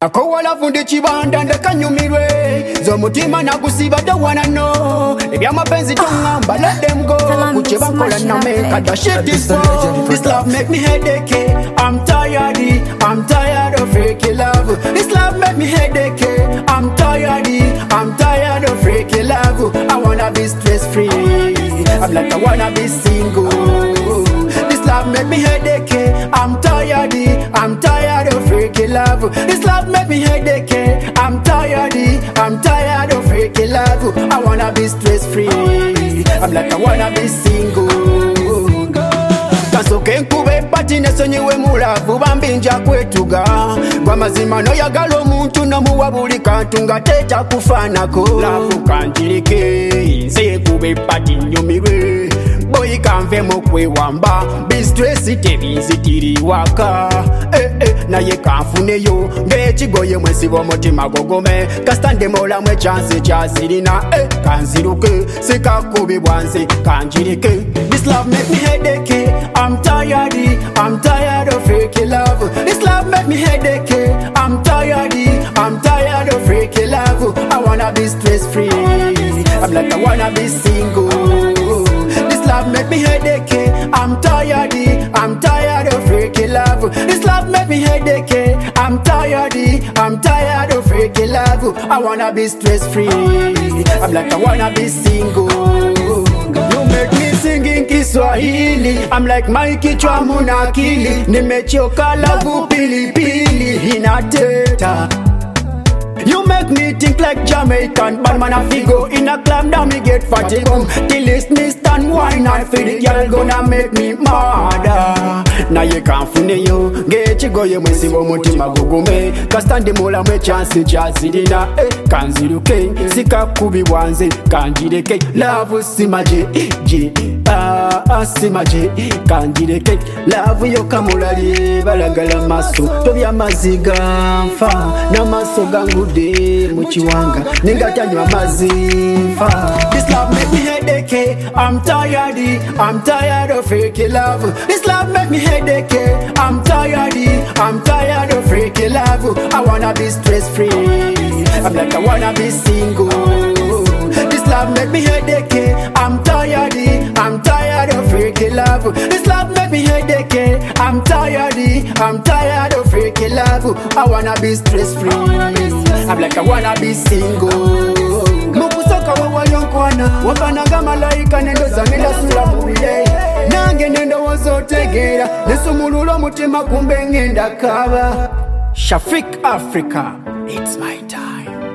Akowala fundi chibanda ndakanyumirwe zomutima nagusiba don't wanna know ebya mapenzi tongamba let them go kuche bakola na make that shit is for this love make me headache I'm tired of fake love this love make me headache I'm tired of fake love I wanna be stress free I'm like I wanna be single this love make me headache I'm tired of fake love this love make me headache I'm tired of fake love I wanna be stress free I'm like I wanna be single kasoke nkube pati nesonyiwe mulavu bambinja kwetuga kwa mazima noyagala omuntu nomuwa buli kantu nga teja kufanako lavu kanjirike nze kube pati nyumirwe boyi kanvemo kwewamba bistresi tebinzitiri waka naye kanfuneyo ng'ekigoye mwesiba omutima gogome kasitande molamu ekyansi kyazirina kanziruke sikakubibwa nze kanjirike this love make me headache I'm tired of fake love this love make me headache I'm tired of fake love I wanna be stress free I'm like I wanna be single this love make me headache I'm tired of fake love this love make me headache I'm tired of fake love I wanna be stress free I'm like I wanna be single you make me sing in Kiswahili I'm like Mikey Chwamunakili nimechoka lavu pilipili inateta you make me think like Jamaican bad man a figo in a club now me get fatigue till it's me stand wine and feel the girl gonna make me mad na ye kanfune yo ngechigoye mwesiba omutima gugume kasitande molamu ekyansi kyazirina kanziruke sikakubibwa nze kanjireke love simaje simaje kanjireke love yo kamulali balagala maso tobya maziga nfa n'amaso gangude mu kiwanga ningatanywa mazifa this love make me headache I'm tired of fake love this love make me headache I'm tired of fake love I wanna be stress free I'm like I wanna be single this love make me headache I'm tired of fake love this love make me headache I'm tired of fake love I wanna be stress free I'm like I wanna be single mukusoka wawayonkwana wakanaga malaika nendo zangenda sula mubile nange nendo wozotegera nesumulula omutima kumbe ngenda kaba Shafik Africa it's my time